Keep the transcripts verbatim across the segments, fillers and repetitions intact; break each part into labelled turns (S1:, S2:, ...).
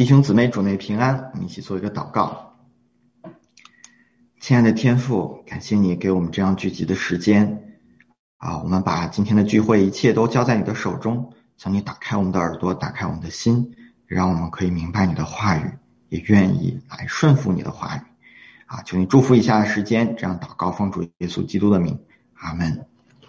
S1: 弟兄姊妹主内平安，我们一起做一个祷告。亲爱的天父，感谢你给我们这样聚集的时间啊，我们把今天的聚会一切都交在你的手中，向你打开我们的耳朵，打开我们的心，让我们可以明白你的话语，也愿意来顺服你的话语啊，求你祝福以下的时间，这样祷告奉主耶稣基督的名，阿们。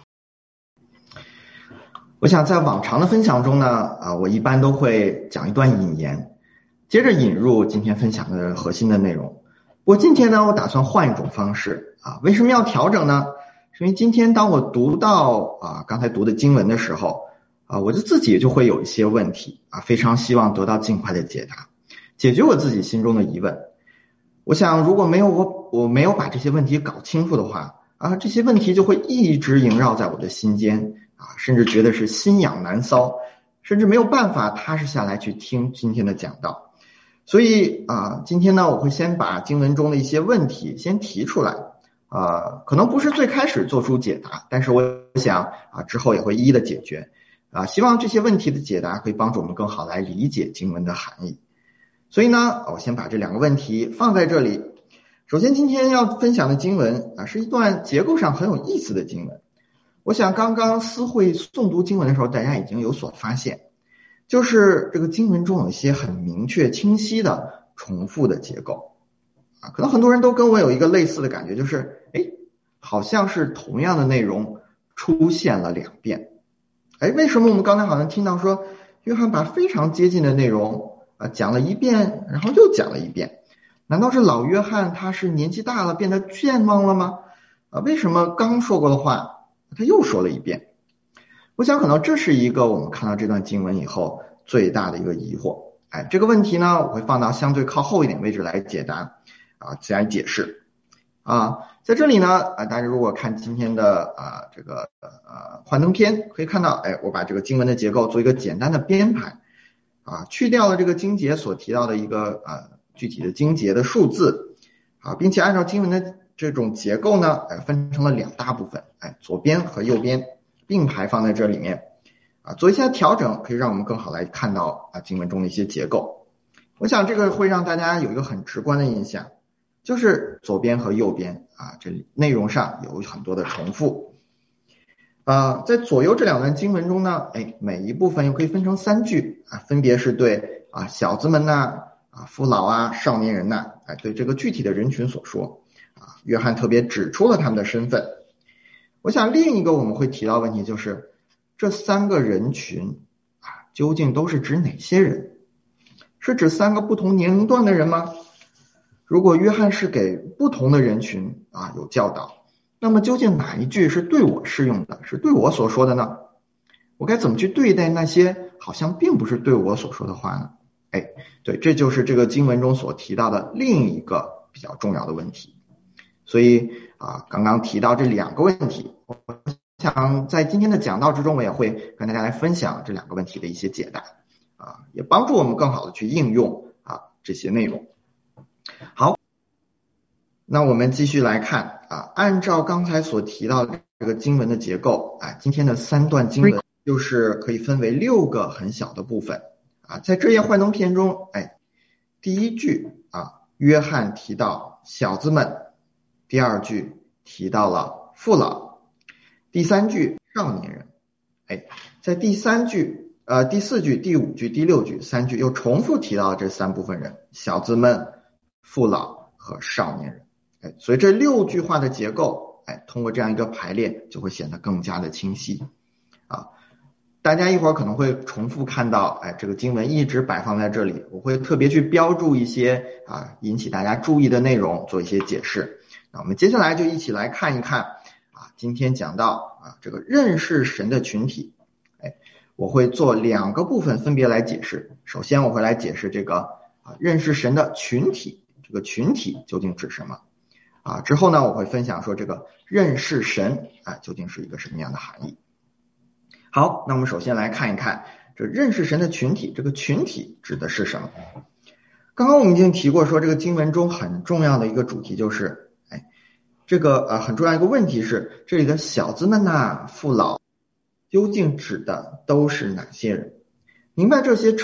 S1: 我想在往常的分享中呢，啊，我一般都会讲一段引言，接着引入今天分享的核心的内容。不过今天呢，我打算换一种方式啊。为什么要调整呢？是因为今天当我读到啊刚才读的经文的时候啊，我就自己就会有一些问题啊，非常希望得到尽快的解答，解决我自己心中的疑问。我想如果没有我我没有把这些问题搞清楚的话啊，这些问题就会一直萦绕在我的心间啊，甚至觉得是心痒难搔，甚至没有办法踏实下来去听今天的讲道。所以啊，今天呢，我会先把经文中的一些问题先提出来，啊，可能不是最开始做出解答，但是我想啊，之后也会一一的解决，啊，希望这些问题的解答可以帮助我们更好来理解经文的含义。所以呢，我先把这两个问题放在这里。首先，今天要分享的经文啊，是一段结构上很有意思的经文。我想刚刚思慧诵读经文的时候，大家已经有所发现。就是这个经文中有一些很明确清晰的重复的结构啊，可能很多人都跟我有一个类似的感觉，就是哎，好像是同样的内容出现了两遍。哎，为什么我们刚才好像听到说约翰把非常接近的内容啊讲了一遍，然后又讲了一遍？难道是老约翰他是年纪大了变得健忘了吗？啊，为什么刚说过的话他又说了一遍？我想可能这是一个我们看到这段经文以后最大的一个疑惑。哎，这个问题呢，我会放到相对靠后一点位置来解答啊，来解释啊。在这里呢，啊，大家如果看今天的啊这个呃幻灯片，可以看到，哎，我把这个经文的结构做一个简单的编排啊，去掉了这个经节所提到的一个呃具体的经节的数字啊，并且按照经文的这种结构呢，哎，分成了两大部分，哎，左边和右边并排放在这里面啊，做一些调整，可以让我们更好来看到啊经文中的一些结构。我想这个会让大家有一个很直观的印象，就是左边和右边啊，这里内容上有很多的重复。啊，在左右这两段经文中呢，哎，每一部分又可以分成三句啊，分别是对啊小子们呐、啊父老啊、少年人呐、哎，对这个具体的人群所说啊。约翰特别指出了他们的身份。我想另一个我们会提到问题就是，这三个人群啊，究竟都是指哪些人？是指三个不同年龄段的人吗？如果约翰是给不同的人群啊有教导，那么究竟哪一句是对我适用的，是对我所说的呢？我该怎么去对待那些好像并不是对我所说的话呢？哎，对，这就是这个经文中所提到的另一个比较重要的问题。所以啊，刚刚提到这两个问题，我想在今天的讲道之中，我也会跟大家来分享这两个问题的一些解答啊，也帮助我们更好的去应用啊这些内容。好，那我们继续来看啊，按照刚才所提到的这个经文的结构啊，今天的三段经文就是可以分为六个很小的部分啊，在这页幻灯片中，哎，第一句啊，约翰提到小子们。第二句提到了父老，第三句少年人，哎，在第三句、呃第四句、第五句、第六句三句又重复提到了这三部分人：小子们、父老和少年人。哎，所以这六句话的结构，哎，通过这样一个排列，就会显得更加的清晰啊。大家一会儿可能会重复看到，哎，这个经文一直摆放在这里，我会特别去标注一些啊引起大家注意的内容，做一些解释。那我们接下来就一起来看一看啊，今天讲到啊这个认识神的群体，哎，我会做两个部分分别来解释。首先我会来解释这个啊认识神的群体，这个群体究竟指什么啊？之后呢，我会分享说这个认识神啊究竟是一个什么样的含义。好，那我们首先来看一看这认识神的群体，这个群体指的是什么？刚刚我们已经提过说，这个经文中很重要的一个主题就是，哎，这个呃很重要一个问题是，这里的小子们呐、父老究竟指的都是哪些人？明白这些称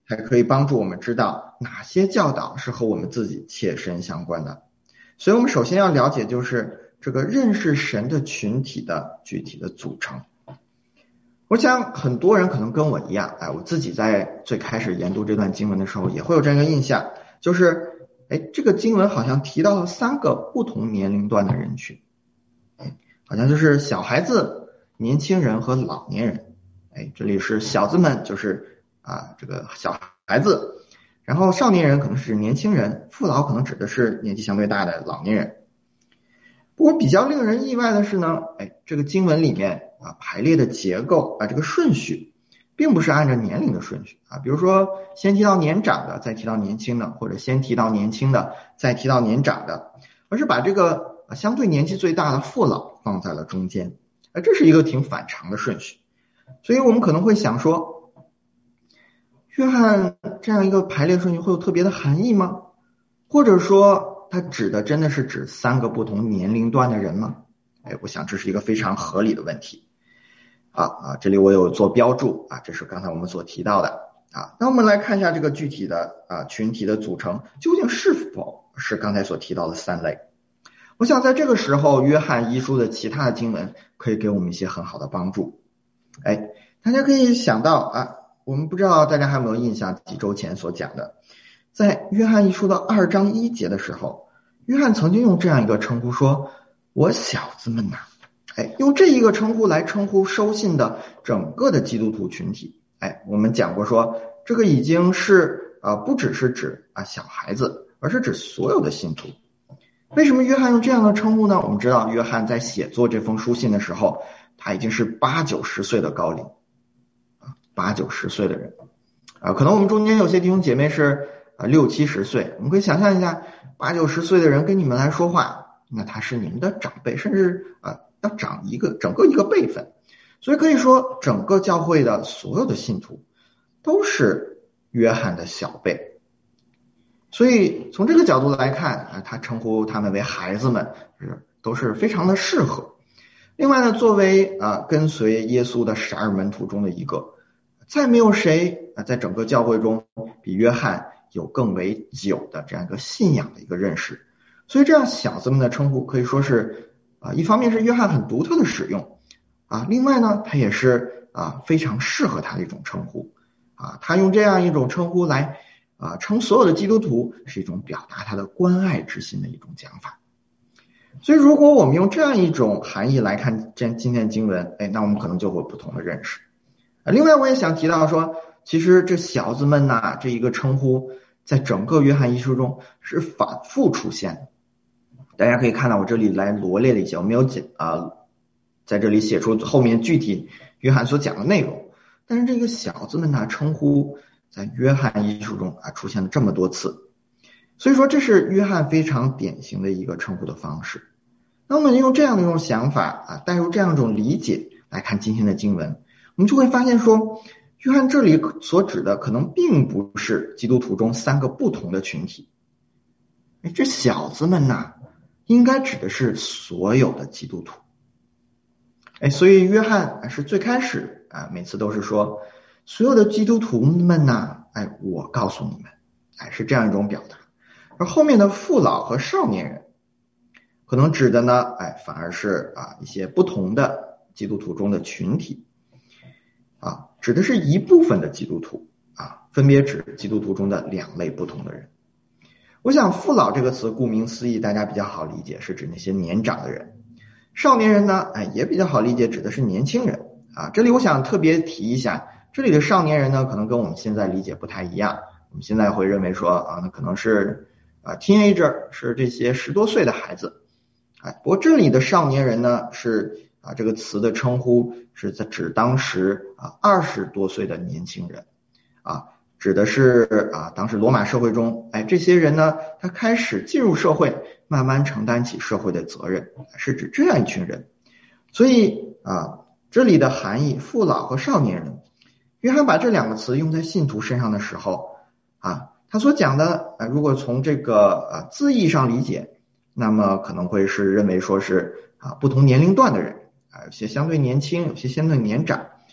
S1: 才可以帮助我们知道哪些教导是和我们自己切身相关的。所以我们首先要了解就是这个认识神的群体的具体的组成。我想很多人可能跟我一样，哎，我自己在最开始研读这段经文的时候也会有这样一个印象，就是哎，这个经文好像提到了三个不同年龄段的人群，哎，好像就是小孩子、年轻人和老年人。哎，这里是小子们，就是啊这个小孩子，然后少年人可能是年轻人，父老可能指的是年纪相对大的老年人。不过比较令人意外的是呢，哎，这个经文里面啊排列的结构啊这个顺序，并不是按照年龄的顺序啊，比如说先提到年长的，再提到年轻的，或者先提到年轻的，再提到年长的，而是把这个啊相对年纪最大的父老放在了中间，啊，这是一个挺反常的顺序。所以我们可能会想说，约翰这样一个排列顺序会有特别的含义吗？或者说它指的真的是指三个不同年龄段的人吗？哎，我想这是一个非常合理的问题。啊啊，这里我有做标注啊，这是刚才我们所提到的啊。那我们来看一下这个具体的啊群体的组成究竟是否是刚才所提到的三类。我想在这个时候，约翰一书的其他的经文可以给我们一些很好的帮助。哎，大家可以想到啊，我们不知道大家还有没有印象，几周前所讲的，在约翰一书的二章一节的时候，约翰曾经用这样一个称呼说：“我小子们呐。”哎，用这一个称呼来称呼收信的整个的基督徒群体。哎，我们讲过说，这个已经是啊、呃，不只是指啊小孩子，而是指所有的信徒。为什么约翰用这样的称呼呢？我们知道，约翰在写作这封书信的时候，他已经是八九十岁的高龄啊，八九十岁的人啊，可能我们中间有些弟兄姐妹是啊六七十岁，我们可以想象一下，八九十岁的人跟你们来说话，那他是你们的长辈，甚至啊要长一个整个一个辈分，所以可以说，整个教会的所有的信徒都是约翰的小辈。所以从这个角度来看啊，他称呼他们为孩子们是都是非常的适合。另外呢，作为啊跟随耶稣的十二门徒中的一个，再没有谁啊在整个教会中比约翰有更为久的这样一个信仰的一个认识。所以这样小子们的称呼可以说是啊一方面是约翰很独特的使用啊，另外呢他也是啊非常适合他的一种称呼啊，他用这样一种称呼来啊称所有的基督徒，是一种表达他的关爱之心的一种讲法。所以如果我们用这样一种含义来看这今天的经文，哎，那我们可能就会有不同的认识。啊，另外我也想提到说，其实这小子们呐、啊、这一个称呼在整个约翰一书中是反复出现的。大家可以看到我这里来罗列了一些，我没有讲啊，在这里写出后面具体约翰所讲的内容，但是这个小子们呐、啊、称呼在约翰一书中啊出现了这么多次。所以说这是约翰非常典型的一个称呼的方式。那我们用这样的一种想法啊，带入这样一种理解来看今天的经文，我们就会发现说，约翰这里所指的可能并不是基督徒中三个不同的群体。哎，这小子们呐，应该指的是所有的基督徒。哎，所以约翰是最开始啊，每次都是说，所有的基督徒们呐，哎，我告诉你们，哎，是这样一种表达。而后面的父老和少年人，可能指的呢，哎，反而是啊一些不同的基督徒中的群体，啊，指的是一部分的基督徒啊，分别指基督徒中的两类不同的人。我想父老这个词顾名思义，大家比较好理解，是指那些年长的人。少年人呢，哎，也比较好理解，指的是年轻人啊。这里我想特别提一下，这里的少年人呢，可能跟我们现在理解不太一样。我们现在会认为说啊，那可能是啊 teenager 是这些十多岁的孩子，哎，不过这里的少年人呢，是啊这个词的称呼是在指当时啊二十多岁的年轻人啊。指的是啊，当时罗马社会中，哎，这些人呢，他开始进入社会，慢慢承担起社会的责任，是指这样一群人。所以啊，这里的含义，父老和少年人，约翰把这两个词用在信徒身上的时候啊，他所讲的啊，如果从这个啊字义上理解，那么可能会是认为说是啊不同年龄段的人啊，有些相对年轻，有些相对年长。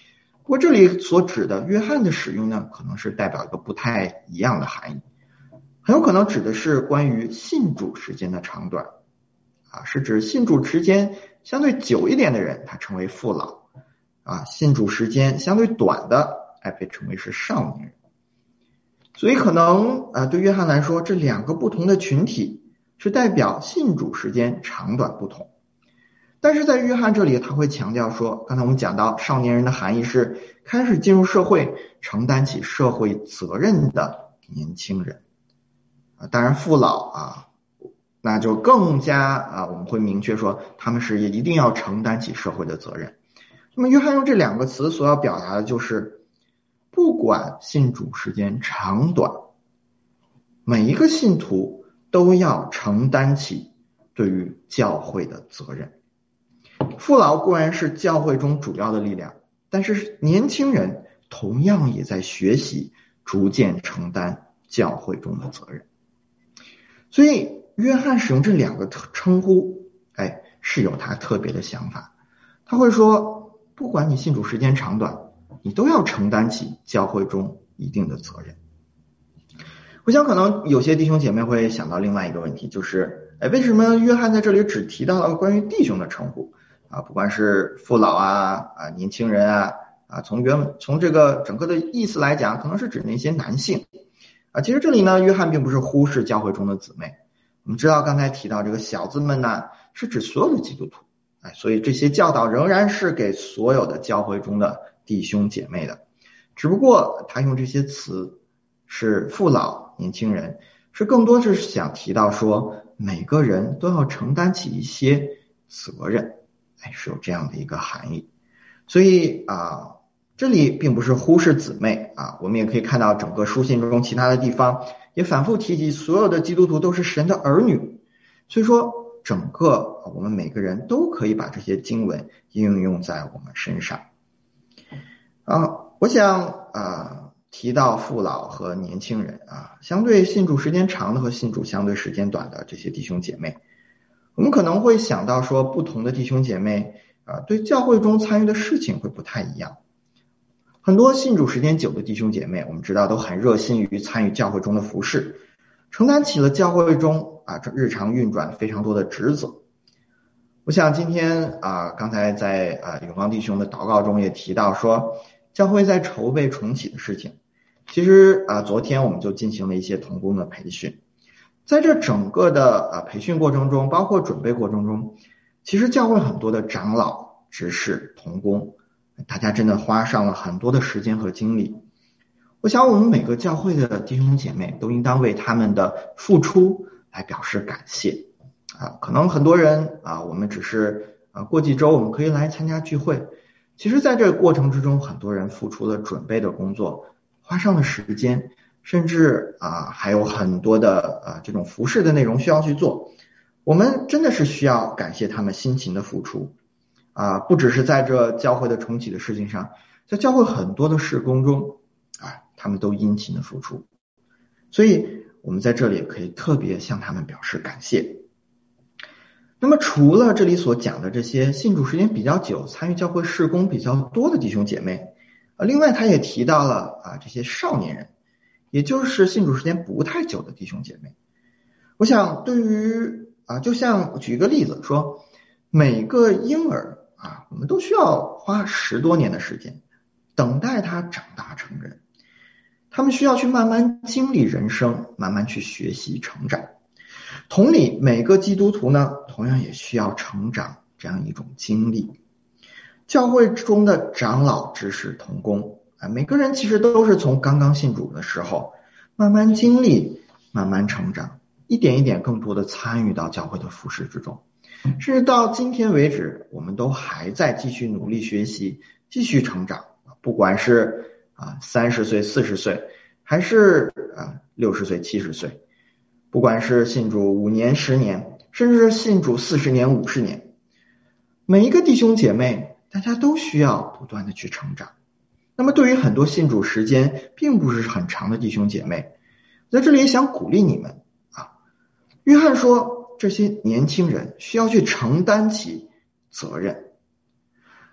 S1: 不过这里所指的约翰的使用呢，可能是代表一个不太一样的含义，很有可能指的是关于信主时间的长短啊，是指信主时间相对久一点的人，他称为父老啊，信主时间相对短的，哎，被称为是少年人。所以可能啊，对约翰来说，这两个不同的群体是代表信主时间长短不同。但是在约翰这里，他会强调说，刚才我们讲到少年人的含义是开始进入社会，承担起社会责任的年轻人啊，当然父老啊，那就更加啊，我们会明确说他们是一定要承担起社会的责任。那么约翰用这两个词所要表达的就是，不管信主时间长短，每一个信徒都要承担起对于教会的责任。父老固然是教会中主要的力量，但是年轻人同样也在学习逐渐承担教会中的责任。所以约翰使用这两个称呼，哎，是有他特别的想法。他会说，不管你信主时间长短，你都要承担起教会中一定的责任。我想可能有些弟兄姐妹会想到另外一个问题，就是哎，为什么约翰在这里只提到了关于弟兄的称呼啊？不管是父老啊啊年轻人啊啊，从原从这个整个的意思来讲，可能是指那些男性啊。其实这里呢，约翰并不是忽视教会中的姊妹。我们知道刚才提到这个小子们呢，是指所有的基督徒，哎，所以这些教导仍然是给所有的教会中的弟兄姐妹的，只不过他用这些词是父老年轻人，是更多是想提到说每个人都要承担起一些责任，哎，是有这样的一个含义。所以啊，这里并不是忽视姊妹啊，我们也可以看到整个书信中其他的地方也反复提及所有的基督徒都是神的儿女，所以说整个我们每个人都可以把这些经文应用在我们身上啊。我想啊，提到父老和年轻人啊，相对信主时间长的和信主相对时间短的这些弟兄姐妹，我们可能会想到说，不同的弟兄姐妹啊，对教会中参与的事情会不太一样。很多信主时间久的弟兄姐妹，我们知道都很热心于参与教会中的服事，承担起了教会中啊日常运转非常多的职责。我想今天啊，刚才在啊永芳弟兄的祷告中也提到说，教会在筹备重启的事情。其实啊，昨天我们就进行了一些同工的培训，在这整个的啊培训过程中，包括准备过程中，其实教会很多的长老、执事、同工，大家真的花上了很多的时间和精力。我想我们每个教会的弟兄姐妹都应当为他们的付出来表示感谢啊。可能很多人啊，我们只是啊过几周我们可以来参加聚会，其实在这个过程之中，很多人付出了准备的工作，花上了时间，甚至啊还有很多的啊这种服事的内容需要去做。我们真的是需要感谢他们辛勤的付出啊，不只是在这教会的重启的事情上，在教会很多的事工中啊，他们都殷勤的付出，所以我们在这里可以特别向他们表示感谢。那么除了这里所讲的这些信主时间比较久、参与教会事工比较多的弟兄姐妹，啊，另外他也提到了啊这些少年人，也就是信主时间不太久的弟兄姐妹。我想对于啊，就像举一个例子说，每个婴儿啊，我们都需要花十多年的时间等待他长大成人，他们需要去慢慢经历人生，慢慢去学习成长。同理，每个基督徒呢，同样也需要成长这样一种经历。教会中的长老、执事、同工啊，每个人其实都是从刚刚信主的时候慢慢经历，慢慢成长，一点一点更多的参与到教会的服事之中，甚至到今天为止，我们都还在继续努力学习，继续成长。不管是啊三十岁、四十岁，还是啊六十岁、七十岁，不管是信主五年、十年，甚至是信主四十年、五十年，每一个弟兄姐妹，大家都需要不断的去成长。那么对于很多信主时间并不是很长的弟兄姐妹，在这里也想鼓励你们啊。约翰说，这些年轻人需要去承担起责任。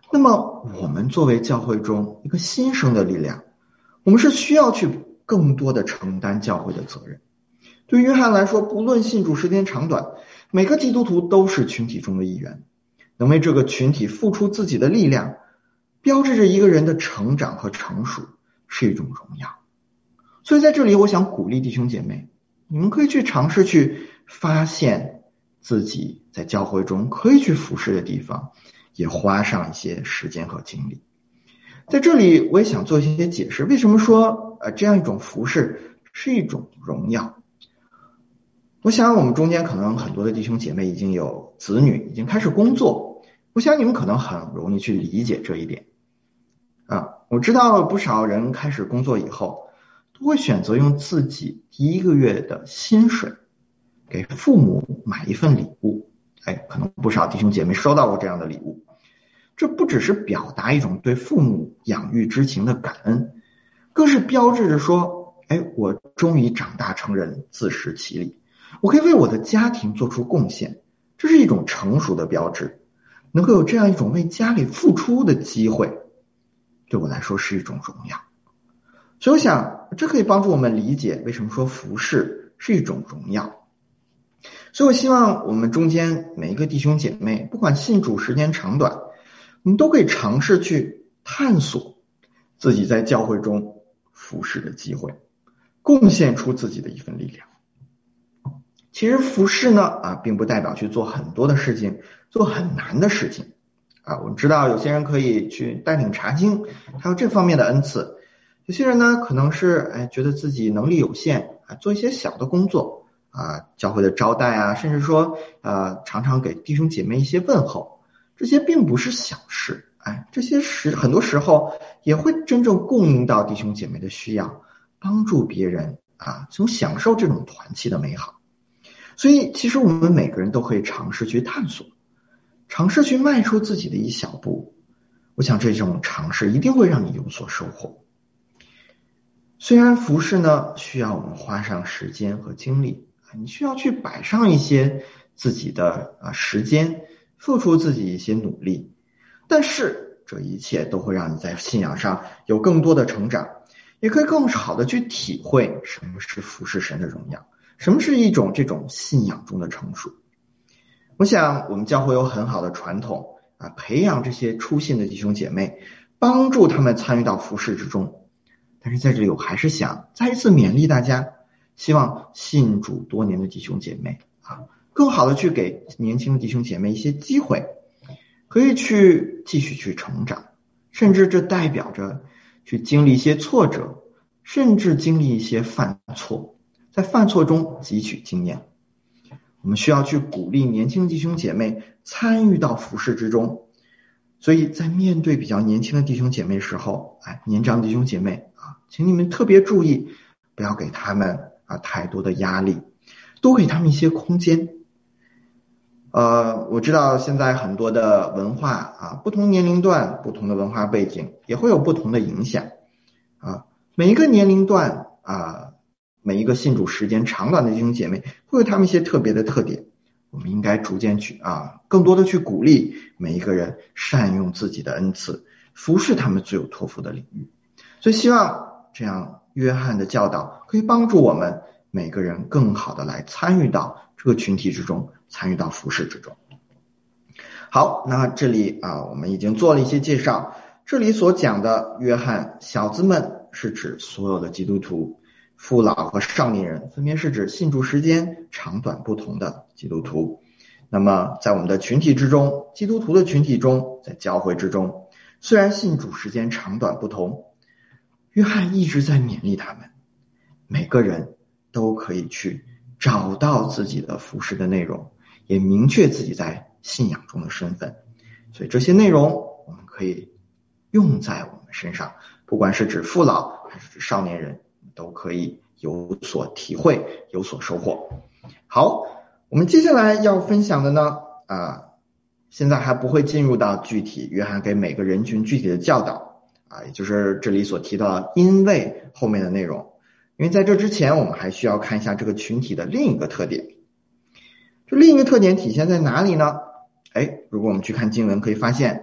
S1: 那么我们作为教会中一个新生的力量，我们是需要去更多的承担教会的责任。对于约翰来说，不论信主时间长短，每个基督徒都是群体中的一员，能为这个群体付出自己的力量，标志着一个人的成长和成熟，是一种荣耀。所以在这里我想鼓励弟兄姐妹，你们可以去尝试去发现自己在教会中可以去服侍的地方，也花上一些时间和精力。在这里我也想做一些解释，为什么说呃这样一种服侍是一种荣耀。我想我们中间可能很多的弟兄姐妹已经有子女，已经开始工作，我想你们可能很容易去理解这一点啊。我知道不少人开始工作以后都会选择用自己第一个月的薪水给父母买一份礼物。哎，可能不少弟兄姐妹收到过这样的礼物。这不只是表达一种对父母养育之情的感恩，更是标志着说，哎，我终于长大成人，自食其力，我可以为我的家庭做出贡献，这是一种成熟的标志。能够有这样一种为家里付出的机会，对我来说是一种荣耀。所以我想这可以帮助我们理解为什么说服侍是一种荣耀。所以我希望我们中间每一个弟兄姐妹，不管信主时间长短，我们都可以尝试去探索自己在教会中服侍的机会，贡献出自己的一份力量。其实服侍呢啊，并不代表去做很多的事情，做很难的事情啊。我们知道有些人可以去带领查经，还有这方面的恩赐。有些人呢可能是哎觉得自己能力有限啊，做一些小的工作啊，教会的招待啊，甚至说呃常常给弟兄姐妹一些问候，这些并不是小事，哎，这些时很多时候也会真正供应到弟兄姐妹的需要，帮助别人啊，从享受这种团契的美好。所以其实我们每个人都可以尝试去探索，尝试去迈出自己的一小步。我想这种尝试一定会让你有所收获。虽然服侍呢需要我们花上时间和精力，你需要去摆上一些自己的啊时间，付出自己一些努力，但是这一切都会让你在信仰上有更多的成长，也可以更好的去体会什么是服侍神的荣耀，什么是一种这种信仰中的成熟。我想我们教会有很好的传统啊，培养这些初信的弟兄姐妹，帮助他们参与到服侍之中。但是在这里我还是想再一次勉励大家，希望信主多年的弟兄姐妹啊，更好的去给年轻的弟兄姐妹一些机会，可以去继续去成长，甚至这代表着去经历一些挫折，甚至经历一些犯错，在犯错中汲取经验。我们需要去鼓励年轻的弟兄姐妹参与到服侍之中。所以在面对比较年轻的弟兄姐妹时候，哎，年长弟兄姐妹啊，请你们特别注意，不要给他们啊太多的压力，多给他们一些空间。呃，我知道现在很多的文化啊，不同年龄段、不同的文化背景也会有不同的影响啊。每一个年龄段啊，每一个信主时间长短的弟兄姐妹会有他们一些特别的特点。我们应该逐渐去啊，更多的去鼓励每一个人善用自己的恩赐，服侍他们最有托付的领域。所以希望这样约翰的教导可以帮助我们每个人更好的来参与到这个群体之中，参与到服侍之中。好，那这里啊，我们已经做了一些介绍。这里所讲的约翰小子们是指所有的基督徒，父老和少年人分别是指信主时间长短不同的基督徒。那么在我们的群体之中，基督徒的群体中，在教会之中，虽然信主时间长短不同，约翰一直在勉励他们，每个人都可以去找到自己的服侍的内容，也明确自己在信仰中的身份。所以这些内容我们可以用在我们身上，不管是指父老还是指少年人，都可以有所体会，有所收获。好，我们接下来要分享的呢啊，现在还不会进入到具体约翰给每个人群具体的教导啊，也就是这里所提到的因为后面的内容。因为在这之前我们还需要看一下这个群体的另一个特点。这另一个特点体现在哪里呢？哎，如果我们去看经文可以发现，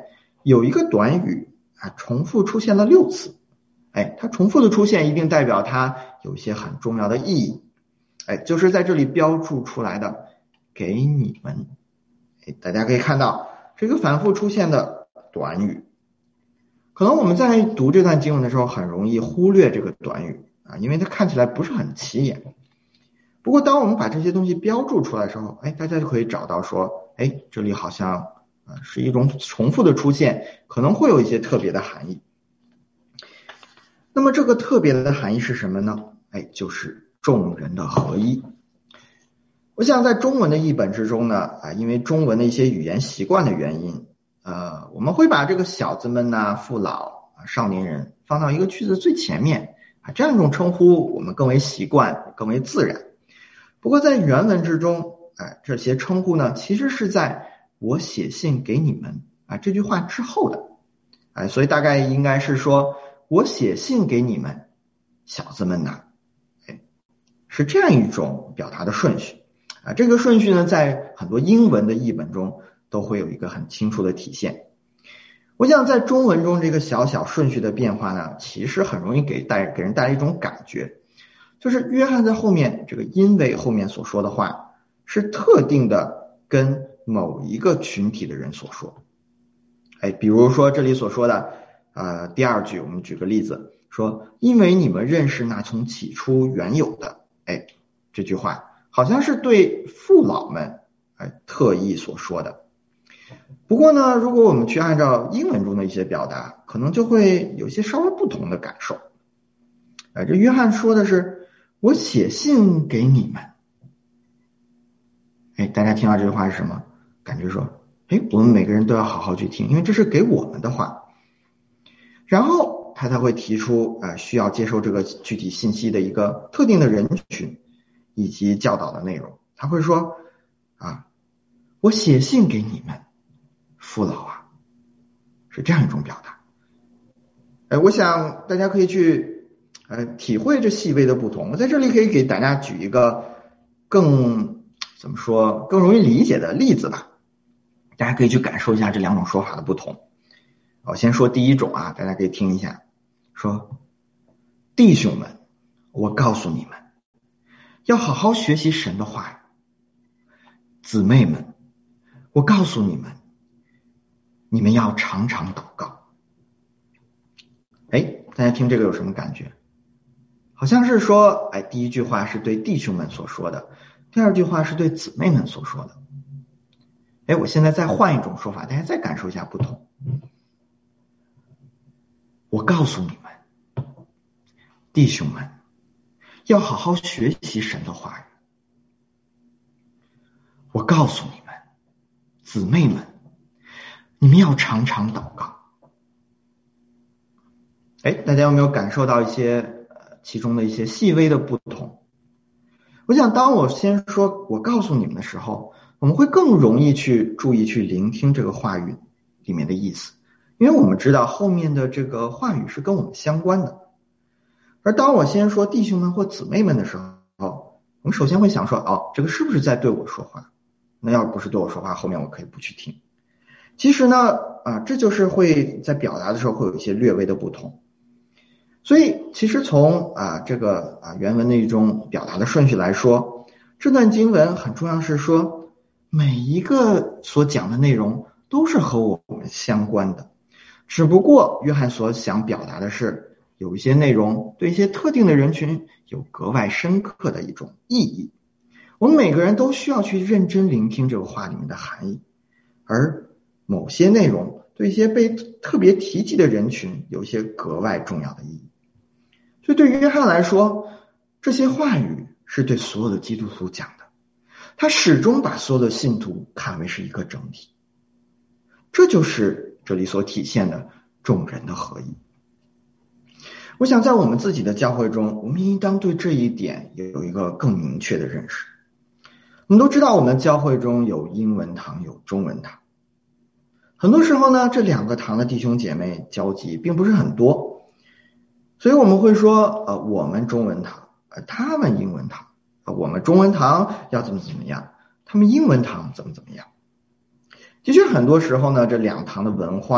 S1: 有一个短语啊重复出现了六次，哎，它重复的出现一定代表它有一些很重要的意义，哎，就是在这里标注出来的给你们，哎，大家可以看到这个反复出现的短语。可能我们在读这段经文的时候很容易忽略这个短语啊，因为它看起来不是很起眼。不过当我们把这些东西标注出来的时候，哎，大家就可以找到说，哎，这里好像啊是一种重复的出现，可能会有一些特别的含义。那么这个特别的含义是什么呢？哎，就是众人的合一。我想在中文的译本之中呢，啊，因为中文的一些语言习惯的原因，呃，我们会把这个小子们呐、父老、啊、少年人放到一个句子最前面啊，这样一种称呼我们更为习惯，更为自然。不过在原文之中，哎，这些称呼呢，其实是在我写信给你们啊这句话之后的，哎，所以大概应该是说我写信给你们，小子们呐，哎，是这样一种表达的顺序啊。这个顺序呢，在很多英文的译本中都会有一个很清楚的体现。我想在中文中这个小小顺序的变化呢，其实很容易给带给人带来一种感觉。就是约翰在后面这个因为后面所说的话是特定的跟某一个群体的人所说，哎，比如说这里所说的呃第二句，我们举个例子说，因为你们认识那从起初原有的，哎，这句话好像是对父老们哎特意所说的。不过呢，如果我们去按照英文中的一些表达，可能就会有些稍微不同的感受。哎，这约翰说的是我写信给你们，哎，大家听到这句话是什么感觉？说，哎，我们每个人都要好好去听，因为这是给我们的话。然后他才会提出，呃，需要接受这个具体信息的一个特定的人群以及教导的内容。他会说，啊，我写信给你们，父老啊，是这样一种表达。哎，我想大家可以去。呃，体会这细微的不同。我在这里可以给大家举一个更怎么说更容易理解的例子吧，大家可以去感受一下这两种说法的不同。我先说第一种啊，大家可以听一下，说弟兄们，我告诉你们，要好好学习神的话语；姊妹们，我告诉你们，你们要常常祷告。哎，大家听这个有什么感觉？好像是说，哎，第一句话是对弟兄们所说的，第二句话是对姊妹们所说的。哎，我现在再换一种说法，大家再感受一下不同。我告诉你们，弟兄们，要好好学习神的话语；我告诉你们，姊妹们，你们要常常祷告。哎，大家有没有感受到一些其中的一些细微的不同？我想当我先说我告诉你们的时候，我们会更容易去注意去聆听这个话语里面的意思，因为我们知道后面的这个话语是跟我们相关的。而当我先说弟兄们或姊妹们的时候，我们首先会想说，哦，这个是不是在对我说话？那要不是对我说话，后面我可以不去听。其实呢，啊，这就是会在表达的时候会有一些略微的不同。所以其实从啊这个啊原文的一种表达的顺序来说，这段经文很重要是说每一个所讲的内容都是和我们相关的，只不过约翰所想表达的是有一些内容对一些特定的人群有格外深刻的一种意义，我们每个人都需要去认真聆听这个话里面的含义，而某些内容对一些被特别提及的人群有一些格外重要的意义。所以对于约翰来说，这些话语是对所有的基督徒讲的，他始终把所有的信徒看为是一个整体，这就是这里所体现的众人的合一。我想在我们自己的教会中，我们应当对这一点有一个更明确的认识。我们都知道我们教会中有英文堂有中文堂，很多时候呢这两个堂的弟兄姐妹交集并不是很多，所以我们会说呃，我们中文堂、呃、他们英文堂、呃、我们中文堂要怎么怎么样，他们英文堂怎么怎么样。的确很多时候呢这两堂的文化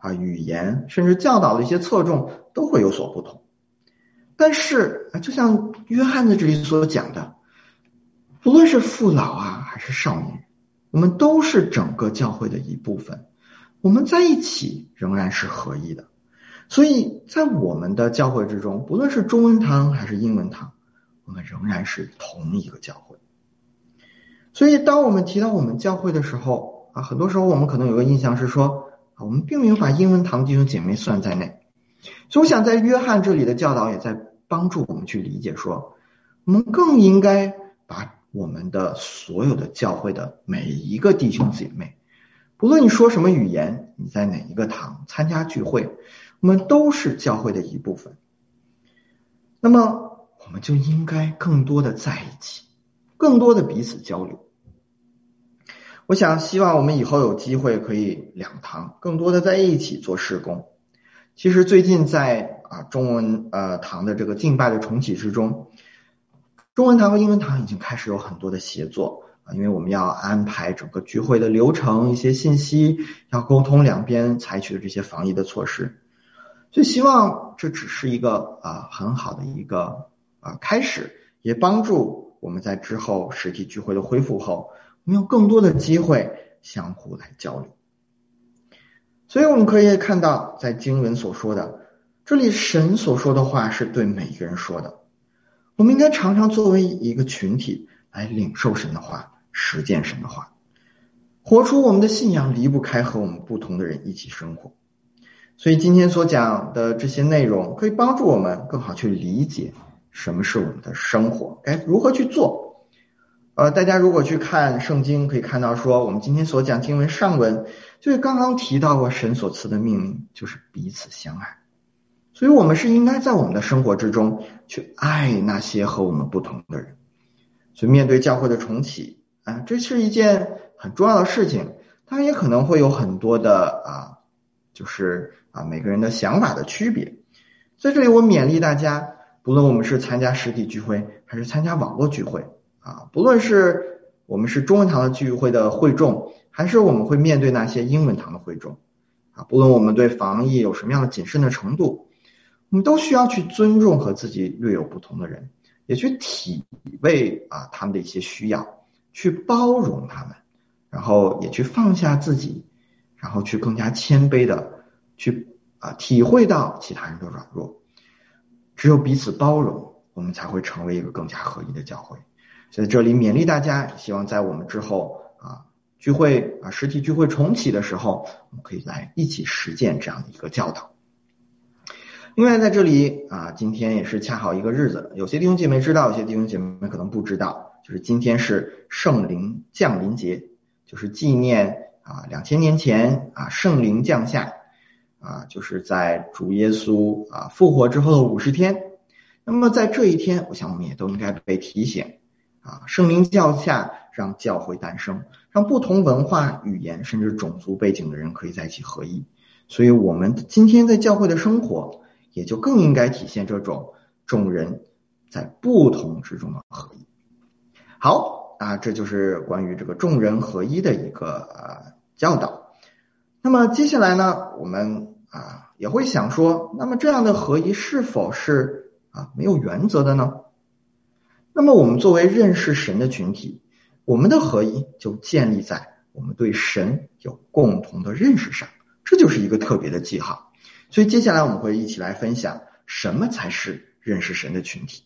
S1: 啊、语言，甚至教导的一些侧重都会有所不同。但是就像约翰在这里所讲的，不论是父老啊还是少年，我们都是整个教会的一部分，我们在一起仍然是合一的。所以在我们的教会之中，不论是中文堂还是英文堂，我们仍然是同一个教会。所以当我们提到我们教会的时候啊，很多时候我们可能有个印象是说，啊，我们并没有把英文堂弟兄姐妹算在内。所以我想在约翰这里的教导也在帮助我们去理解说，我们更应该把我们的所有的教会的每一个弟兄姐妹，不论你说什么语言，你在哪一个堂参加聚会，我们都是教会的一部分。那么我们就应该更多的在一起，更多的彼此交流。我想希望我们以后有机会可以两堂更多的在一起做事工。其实最近在啊中文呃堂的这个敬拜的重启之中，中文堂和英文堂已经开始有很多的协作啊，因为我们要安排整个聚会的流程，一些信息要沟通两边采取的这些防疫的措施。所以希望这只是一个啊很好的一个啊开始，也帮助我们在之后实体聚会的恢复后，我们有更多的机会相互来交流。所以我们可以看到在经文所说的，这里神所说的话是对每一个人说的，我们应该常常作为一个群体来领受神的话，实践神的话，活出我们的信仰离不开和我们不同的人一起生活。所以今天所讲的这些内容可以帮助我们更好去理解什么是我们的生活，该如何去做。呃，大家如果去看圣经，可以看到说我们今天所讲经文上文就是刚刚提到过神所赐的命令，就是彼此相爱。所以我们是应该在我们的生活之中去爱那些和我们不同的人。所以面对教会的重启啊，这是一件很重要的事情，当然也可能会有很多的啊，就是啊每个人的想法的区别。在这里我勉励大家，不论我们是参加实体聚会还是参加网络聚会啊，不论是我们是中文堂的聚会的会众，还是我们会面对那些英文堂的会众啊，不论我们对防疫有什么样的谨慎的程度，我们都需要去尊重和自己略有不同的人，也去体味啊他们的一些需要，去包容他们，然后也去放下自己，然后去更加谦卑的去啊体会到其他人的软弱。只有彼此包容，我们才会成为一个更加合一的教会。所以这里勉励大家，希望在我们之后啊聚会啊实体聚会重启的时候，我们可以来一起实践这样的一个教导。另外在这里啊，今天也是恰好一个日子，有些弟兄姐妹知道，有些弟兄姐妹可能不知道，就是今天是圣灵降临节，就是纪念啊两千年前啊圣灵降下啊，就是在主耶稣啊复活之后的五十天。那么在这一天，我想我们也都应该被提醒啊，圣灵降下让教会诞生，让不同文化、语言甚至种族背景的人可以在一起合一。所以我们今天在教会的生活也就更应该体现这种众人在不同之中的合一。好啊，这就是关于这个众人合一的一个呃教导。那么接下来呢，我们啊也会想说，那么这样的合一是否是啊没有原则的呢？那么我们作为认识神的群体，我们的合一就建立在我们对神有共同的认识上，这就是一个特别的记号。所以接下来我们会一起来分享什么才是认识神的群体。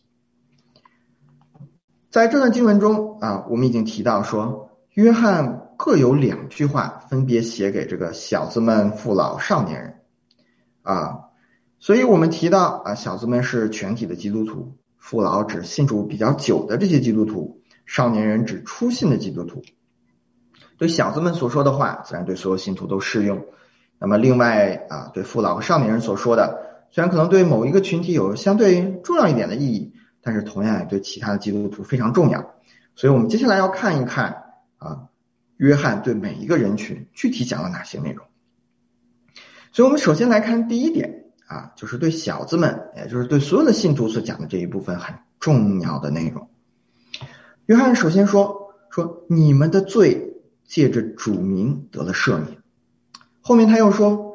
S1: 在这段经文中啊，我们已经提到说，约翰各有两句话分别写给这个小子们、父老、少年人啊，所以我们提到啊，小子们是全体的基督徒，父老指信主比较久的这些基督徒，少年人指初信的基督徒。对小子们所说的话，自然对所有信徒都适用。那么另外啊，对父老和少年人所说的，虽然可能对某一个群体有相对重要一点的意义，但是同样也对其他的基督徒非常重要。所以我们接下来要看一看啊，约翰对每一个人群具体讲了哪些内容。所以我们首先来看第一点啊，就是对小子们，也就是对所有的信徒所讲的这一部分很重要的内容。约翰首先说说你们的罪借着主名得了赦免，后面他又说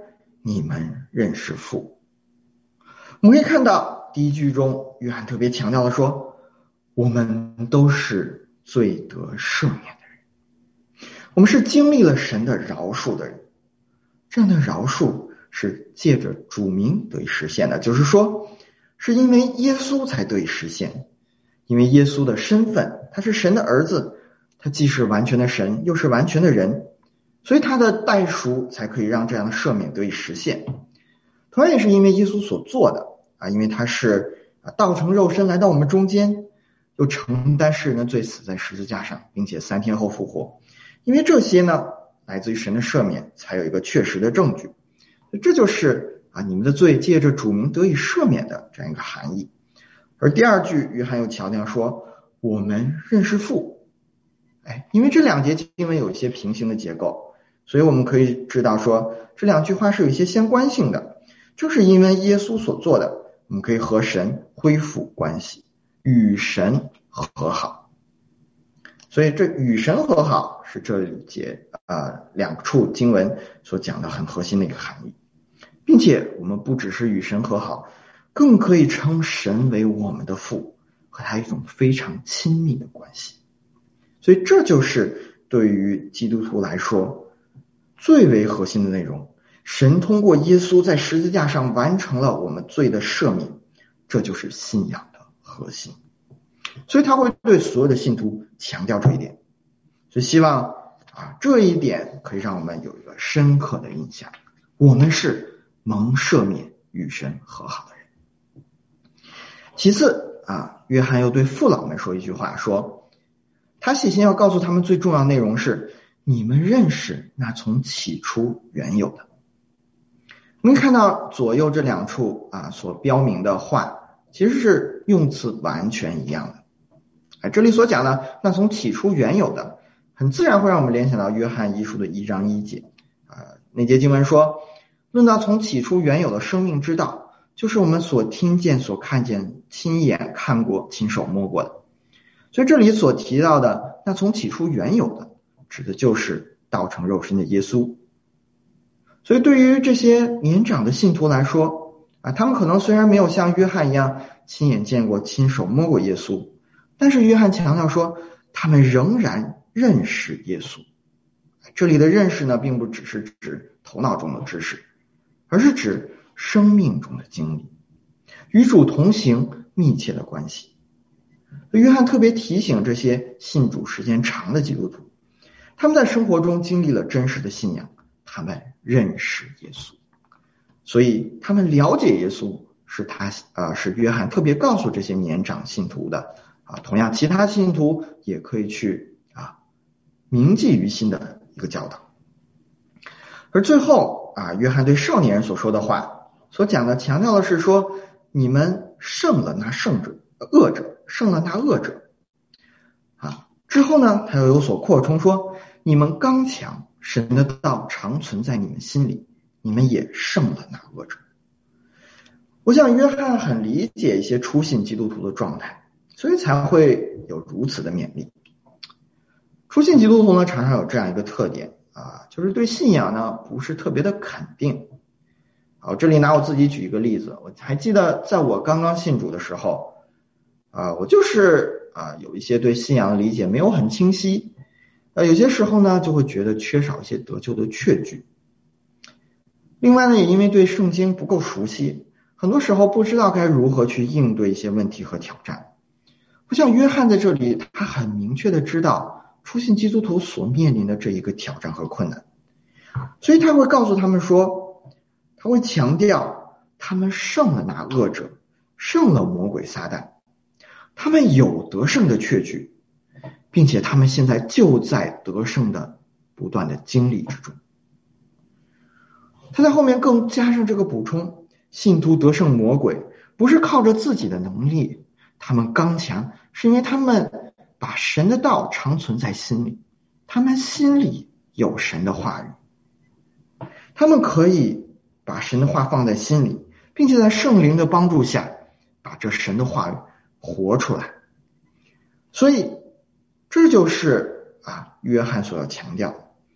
S1: 你们认识父。我们可以看到第一句中约翰特别强调的说，我们都是罪得赦免的人，我们是经历了神的饶恕的人。这样的饶恕是借着主名得以实现的，就是说是因为耶稣才得以实现。因为耶稣的身份，他是神的儿子，他既是完全的神又是完全的人，所以他的代赎才可以让这样的赦免得以实现。同样也是因为耶稣所做的啊，因为他是道成肉身来到我们中间，又承担世人的罪，死在十字架上，并且三天后复活。因为这些呢来自于神的赦免，才有一个确实的证据。这就是啊你们的罪借着主名得以赦免的这样一个含义。而第二句约翰又强调说，我们认识父。哎，因为这两节经文有一些平行的结构，所以我们可以知道说这两句话是有一些相关性的。就是因为耶稣所做的，我们可以和神恢复关系，与神和好。所以这与神和好是这里节呃两处经文所讲的很核心的一个含义，并且我们不只是与神和好，更可以称神为我们的父，和他一种非常亲密的关系。所以这就是对于基督徒来说最为核心的内容。神通过耶稣在十字架上完成了我们罪的赦免，这就是信仰的核心。所以他会对所有的信徒强调这一点，所以希望啊这一点可以让我们有一个深刻的印象，我们是蒙赦免与神和好的人。其次啊，约翰又对父老们说一句话，说他细心要告诉他们最重要的内容是，你们认识那从起初原有的。我们看到左右这两处啊所标明的话，其实是用词完全一样的。哎，这里所讲的那从起初原有的，很自然会让我们联想到约翰一书的一章一节啊，那节经文说，论到从起初原有的生命之道，就是我们所听见、所看见、亲眼看过、亲手摸过的。所以这里所提到的那从起初原有的，指的就是道成肉身的耶稣。所以对于这些年长的信徒来说啊，他们可能虽然没有像约翰一样亲眼见过、亲手摸过耶稣，但是约翰强调说他们仍然认识耶稣。这里的认识呢，并不只是指头脑中的知识，而是指生命中的经历，与主同行密切的关系。约翰特别提醒这些信主时间长的基督徒，他们在生活中经历了真实的信仰，他们认识耶稣，所以他们了解耶稣是他呃是约翰特别告诉这些年长信徒的啊。同样其他信徒也可以去啊铭记于心的一个教导。而最后啊，约翰对少年人所说的话所讲的强调的是说，你们胜了那胜者恶者，胜了那恶者啊。之后呢，他又有所扩充说，你们刚强，神的道常存在你们心里，你们也胜了那恶者。我想约翰很理解一些初信基督徒的状态，所以才会有如此的勉励。初信基督徒呢，常常有这样一个特点啊，就是对信仰呢不是特别的肯定。好，这里拿我自己举一个例子，我还记得在我刚刚信主的时候啊，我就是啊有一些对信仰的理解没有很清晰，呃有些时候呢就会觉得缺少一些得救的确据。另外呢，也因为对圣经不够熟悉，很多时候不知道该如何去应对一些问题和挑战。不像约翰在这里，他很明确的知道初信基督徒所面临的这一个挑战和困难，所以他会告诉他们说，他会强调他们胜了那恶者，胜了魔鬼撒旦，他们有得胜的确据，并且他们现在就在得胜的不断的经历之中。他在后面更加上这个补充，信徒得胜魔鬼不是靠着自己的能力，他们刚强是因为他们把神的道常存在心里，他们心里有神的话语，他们可以把神的话放在心里，并且在圣灵的帮助下把这神的话语活出来。所以这就是啊约翰所要强调，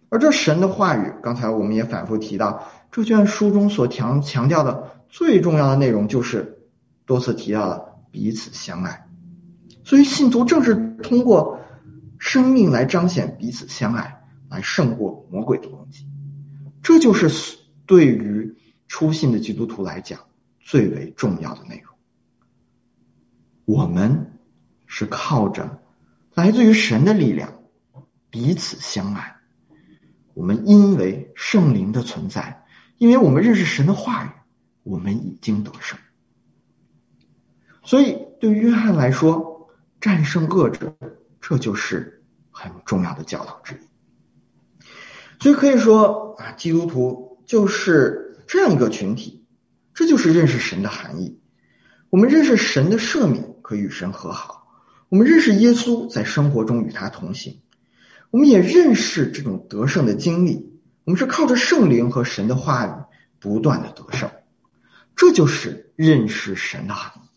S1: 而这神的话语，刚才我们也反复提到，这卷书中所强强调的最重要的内容就是多次提到的彼此相爱。所以信徒正是通过生命来彰显彼此相爱，来胜过魔鬼的攻击。这就是对于初信的基督徒来讲最为重要的内容。我们是靠着来自于神的力量彼此相爱，我们因为圣灵的存在，因为我们认识神的话语，我们已经得胜。所以对于约翰来说，战胜恶者，这就是很重要的教导之一。所以可以说啊，基督徒就是这样一个群体，这就是认识神的含义。我们认识神的赦免，可以与神和好，我们认识耶稣，在生活中与他同行，我们也认识这种得胜的经历，我们是靠着圣灵和神的话语不断的得胜，这就是认识神的含义。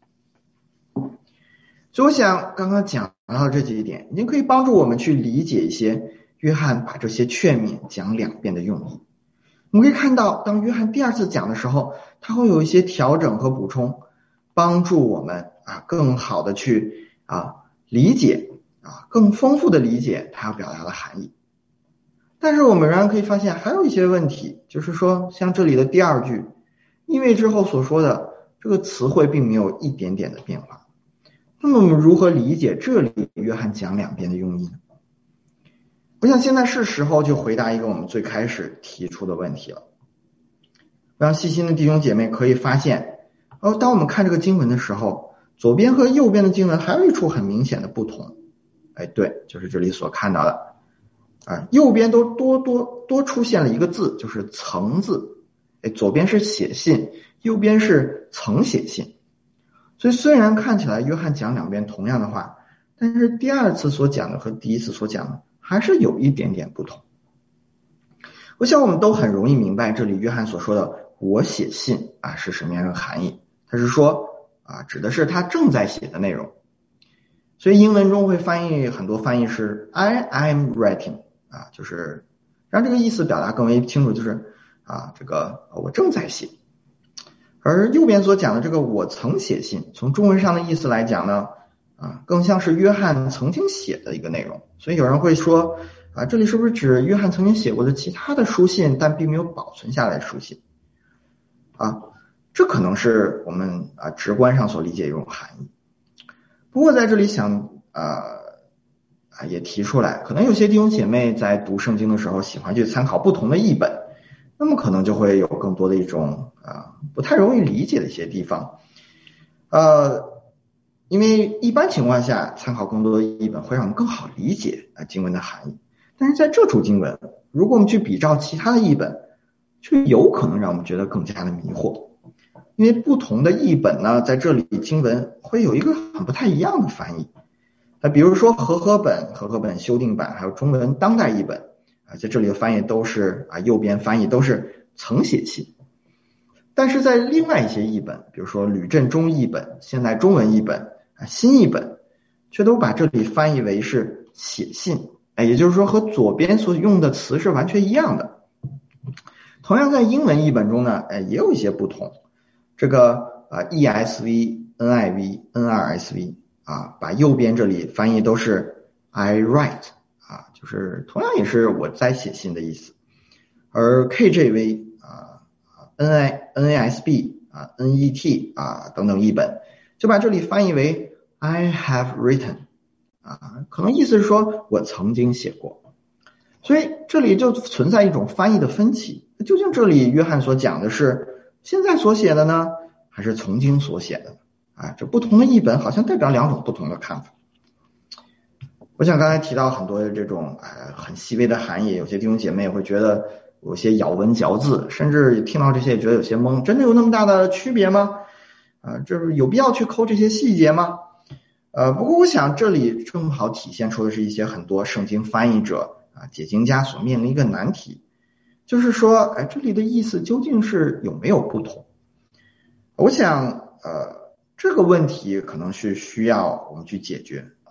S1: 所以我想刚刚讲到这几点，已经可以帮助我们去理解一些约翰把这些劝勉讲两遍的用意。我们可以看到，当约翰第二次讲的时候，他会有一些调整和补充，帮助我们啊更好的去啊理解啊更丰富的理解他要表达的含义。但是我们仍然可以发现还有一些问题，就是说像这里的第二句，因为之后所说的这个词汇并没有一点点的变化。那么我们如何理解这里约翰讲两遍的用意呢？我想现在是时候就回答一个我们最开始提出的问题了。让细心的弟兄姐妹可以发现，哦，当我们看这个经文的时候，左边和右边的经文还有一处很明显的不同。哎，对，就是这里所看到的啊，右边都多多多出现了一个字，就是曾字。哎，左边是写信，右边是曾写信。所以虽然看起来约翰讲两遍同样的话，但是第二次所讲的和第一次所讲的还是有一点点不同。我想我们都很容易明白这里约翰所说的我写信啊是什么样的含义。他是说啊指的是他正在写的内容。所以英文中会翻译，很多翻译是 I am writing 啊，就是让这个意思表达更为清楚，就是啊这个我正在写。而右边所讲的这个我曾写信，从中文上的意思来讲呢，啊，更像是约翰曾经写的一个内容。所以有人会说，啊，这里是不是指约翰曾经写过的其他的书信，但并没有保存下来的书信？啊，这可能是我们啊直观上所理解的一种含义。不过在这里想啊啊也提出来，可能有些弟兄姐妹在读圣经的时候喜欢去参考不同的译本，那么可能就会有更多的一种啊不太容易理解的一些地方。呃，因为一般情况下参考更多的译本会让我们更好理解啊经文的含义。但是在这处经文，如果我们去比照其他的译本，却有可能让我们觉得更加的迷惑。因为不同的译本呢，在这里经文会有一个很不太一样的翻译。那比如说和合本、和合本修订版还有中文当代译本啊，在这里的翻译都是啊右边翻译都是曾写信。但是在另外一些译本，比如说吕振中译本、现代中文译本啊、新译本，却都把这里翻译为是写信，哎，也就是说和左边所用的词是完全一样的。同样在英文译本中呢，哎，也有一些不同。这个啊 E S V、N I V、N R S V 啊，把右边这里翻译都是 I write 啊，就是同样也是我在写信的意思。而 K J V 啊、N I N A S B 啊、N E T 啊等等译本就把这里翻译为 I have written 啊，可能意思是说我曾经写过。所以这里就存在一种翻译的分歧，究竟这里约翰所讲的是现在所写的呢，还是曾经所写的呢？啊，这不同的译本好像代表两种不同的看法。我想刚才提到很多的这种呃很细微的含义，有些弟兄姐妹会觉得有些咬文嚼字，甚至听到这些也觉得有些懵，真的有那么大的区别吗？啊，就是有必要去抠这些细节吗？呃，不过我想这里正好体现出的是一些很多圣经翻译者啊解经家所面临一个难题。就是说，哎，这里的意思究竟是有没有不同？我想，呃，这个问题可能是需要我们去解决啊。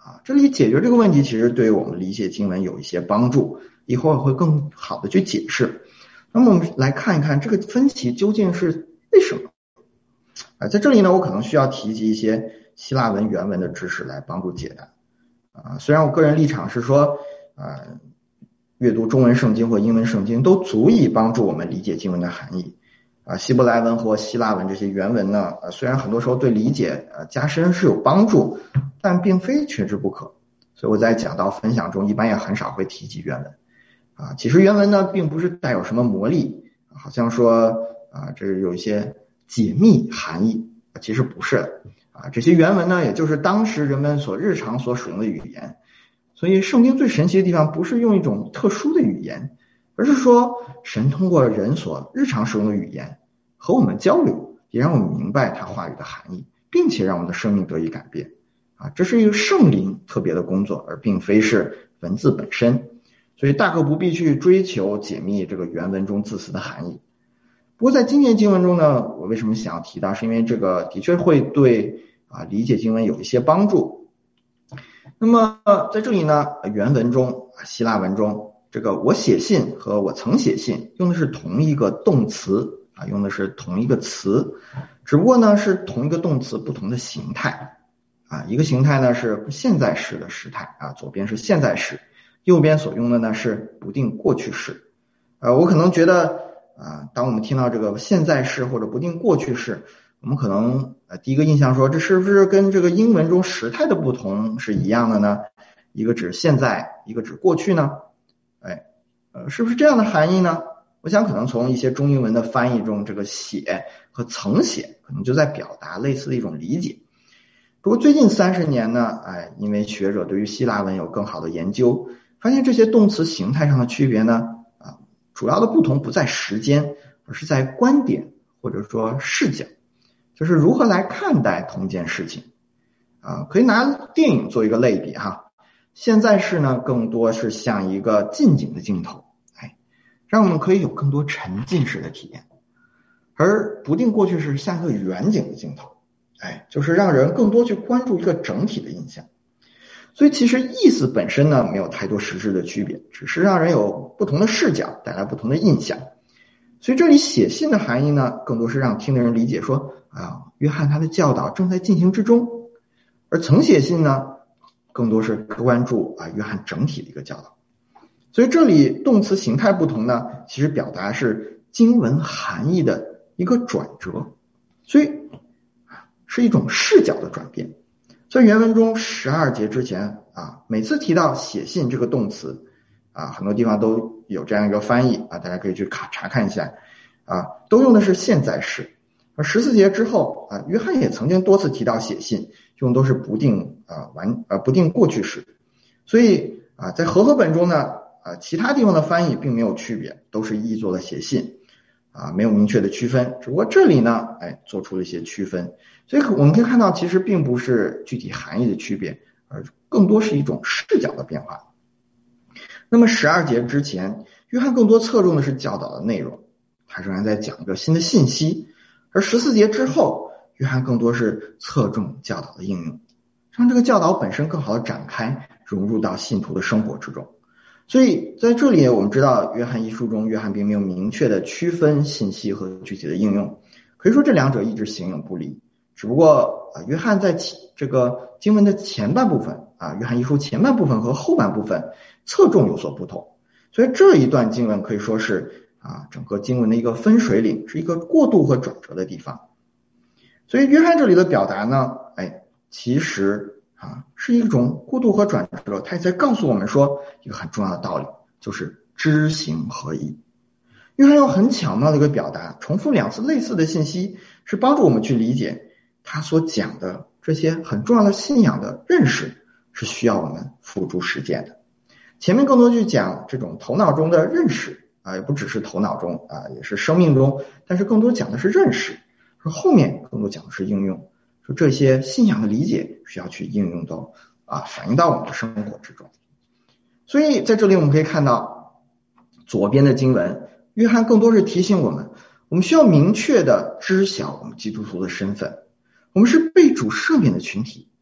S1: 啊，这里解决这个问题其实对于我们理解经文有一些帮助，以后会更好的去解释。那么我们来看一看这个分歧究竟是为什么啊？在这里呢，我可能需要提及一些希腊文原文的知识来帮助解答啊。虽然我个人立场是说啊，阅读中文圣经或英文圣经都足以帮助我们理解经文的含义啊。希伯来文或希腊文这些原文呢，啊，虽然很多时候对理解呃加深是有帮助，但并非缺之不可。所以我在讲到分享中一般也很少会提及原文啊。其实原文呢并不是带有什么魔力，好像说啊这有一些解密含义，其实不是的啊。这些原文呢也就是当时人们所日常所使用的语言。所以圣经最神奇的地方不是用一种特殊的语言，而是说神通过人所日常使用的语言和我们交流，也让我们明白他话语的含义，并且让我们的生命得以改变啊。这是一个圣灵特别的工作，而并非是文字本身。所以大可不必去追求解密这个原文中字词的含义。不过在今天经文中呢，我为什么想要提到，是因为这个的确会对啊理解经文有一些帮助。那么在这里呢，原文中希腊文中这个我写信和我曾写信用的是同一个动词啊，用的是同一个词，只不过呢是同一个动词不同的形态啊。一个形态呢是现在时的时态啊，左边是现在时，右边所用的呢是不定过去式。呃，我可能觉得啊，当我们听到这个现在时或者不定过去式，我们可能呃第一个印象说，这是不是跟这个英文中时态的不同是一样的呢？一个指现在，一个指过去呢？哎，呃，是不是这样的含义呢？我想可能从一些中英文的翻译中，这个写和曾写可能就在表达类似的一种理解。不过最近三十年呢，哎，因为学者对于希腊文有更好的研究，发现这些动词形态上的区别呢，啊，主要的不同不在时间，而是在观点或者说视角。就是如何来看待同一件事情啊？可以拿电影做一个类比哈。现在式呢，更多是像一个近景的镜头，哎，让我们可以有更多沉浸式的体验；而不定过去式像一个远景的镜头，哎，就是让人更多去关注一个整体的印象。所以其实意思本身呢，没有太多实质的区别，只是让人有不同的视角，带来不同的印象。所以这里写信的含义呢，更多是让听的人理解说啊，约翰他的教导正在进行之中，而曾写信呢，更多是关注啊约翰整体的一个教导。所以这里动词形态不同呢，其实表达是经文含义的一个转折，所以是一种视角的转变。在原文中十二节之前啊，每次提到写信这个动词啊，很多地方都有这样一个翻译啊，大家可以去查查看一下啊，都用的是现在时。而十四节之后啊，约翰也曾经多次提到写信，用都是不定啊完呃不定过去时。所以啊，在和合本中呢啊，其他地方的翻译并没有区别，都是译作了写信啊，没有明确的区分。只不过这里呢，哎，做出了一些区分。所以我们可以看到，其实并不是具体含义的区别，而更多是一种视角的变化。那么十二节之前，约翰更多侧重的是教导的内容，他仍然在讲一个新的信息；而十四节之后，约翰更多是侧重教导的应用，让这个教导本身更好的展开，融入到信徒的生活之中。所以在这里我们知道，约翰一书中，约翰并没有明确的区分信息和具体的应用，可以说这两者一直形影不离。只不过啊，约翰在这个经文的前半部分啊，约翰一书前半部分和后半部分侧重有所不同，所以这一段经文可以说是啊整个经文的一个分水岭，是一个过渡和转折的地方。所以约翰这里的表达呢，哎，其实啊是一种过渡和转折，他也在告诉我们说一个很重要的道理，就是知行合一。约翰用很巧妙的一个表达，重复两次类似的信息，是帮助我们去理解他所讲的这些很重要的信仰的认识是需要我们付诸实践的。前面更多去讲这种头脑中的认识啊，也不只是头脑中啊，也是生命中，但是更多讲的是认识。说后面更多讲的是应用，说这些信仰的理解需要去应用到啊，反映到我们的生活之中。所以在这里我们可以看到左边的经文，约翰更多是提醒我们，我们需要明确的知晓我们基督徒的身份，我们是被主赦免的群体，我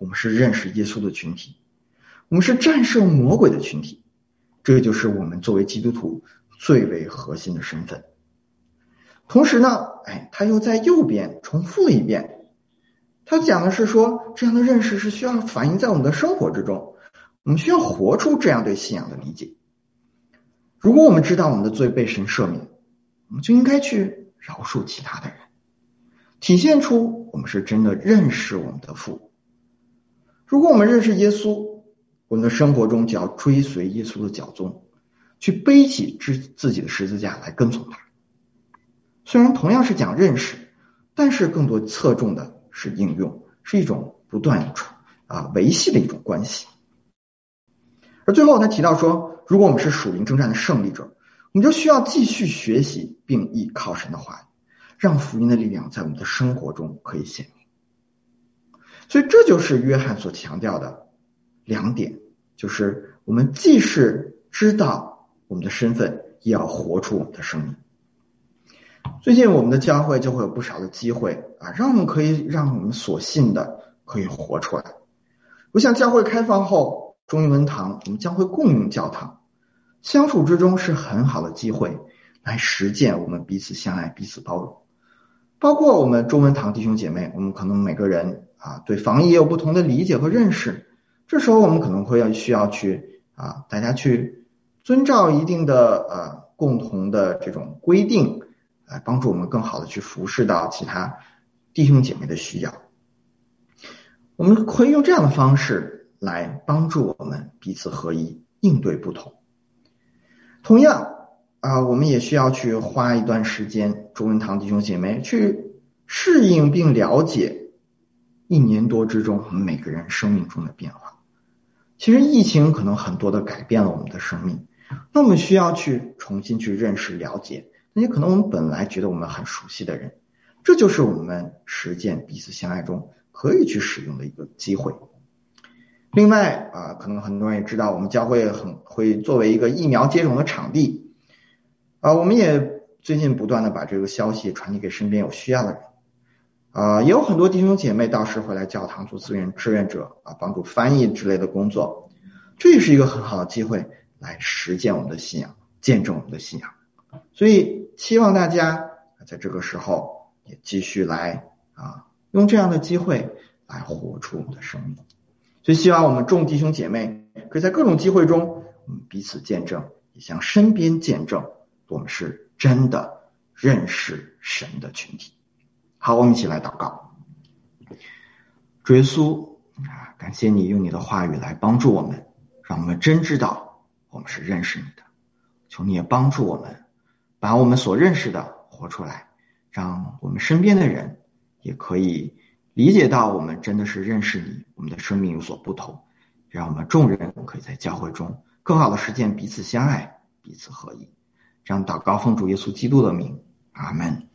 S1: 我们是认识耶稣的群体，我们是战胜魔鬼的群体，这就是我们作为基督徒最为核心的身份。同时呢，哎，他又在右边重复了一遍，他讲的是说，这样的认识是需要反映在我们的生活之中，我们需要活出这样对信仰的理解。如果我们知道我们的罪被神赦免，我们就应该去饶恕其他的人，体现出我们是真的认识我们的父。如果我们认识耶稣，我们的生活中就要追随耶稣的脚踪，去背起自己的十字架来跟从他。虽然同样是讲认识，但是更多侧重的是应用，是一种不断啊维系的一种关系。而最后他提到说，如果我们是属灵征战的胜利者，我们就需要继续学习并依靠神的话语，让福音的力量在我们的生活中可以显明。所以这就是约翰所强调的两点，就是我们既是知道我们的身份，也要活出我们的生命。最近我们的教会就会有不少的机会啊，让我们可以让我们所信的可以活出来。我想教会开放后，中英文堂我们将会共用教堂，相处之中是很好的机会来实践我们彼此相爱、彼此包容。包括我们中文堂弟兄姐妹，我们可能每个人啊对防疫也有不同的理解和认识，这时候我们可能会要需要去啊大家去遵照一定的呃共同的这种规定，来帮助我们更好的去服侍到其他弟兄姐妹的需要。我们可以用这样的方式来帮助我们彼此合一，应对不同。同样啊，我们也需要去花一段时间，中文堂弟兄姐妹去适应并了解一年多之中我们每个人生命中的变化。其实疫情可能很多的改变了我们的生命，那我们需要去重新去认识了解那些可能我们本来觉得我们很熟悉的人，这就是我们实践彼此相爱中可以去使用的一个机会。另外啊，可能很多人也知道，我们教会很会作为一个疫苗接种的场地啊，我们也最近不断的把这个消息传递给身边有需要的人啊，也有很多弟兄姐妹到时会来教堂做志愿志愿者啊，帮助翻译之类的工作，这也是一个很好的机会来实践我们的信仰，见证我们的信仰。所以希望大家在这个时候也继续来啊，用这样的机会来活出我们的生命。所以希望我们众弟兄姐妹可以在各种机会中，我们彼此见证，也向身边见证，我们是真的认识神的群体。好，我们一起来祷告。主耶稣啊，感谢你用你的话语来帮助我们，让我们真知道我们是认识你的。求你也帮助我们把我们所认识的活出来，让我们身边的人也可以理解到我们真的是认识你，我们的生命有所不同，让我们众人可以在教会中更好的实践彼此相爱，彼此合一。这样祷告奉主耶稣基督的名，阿们。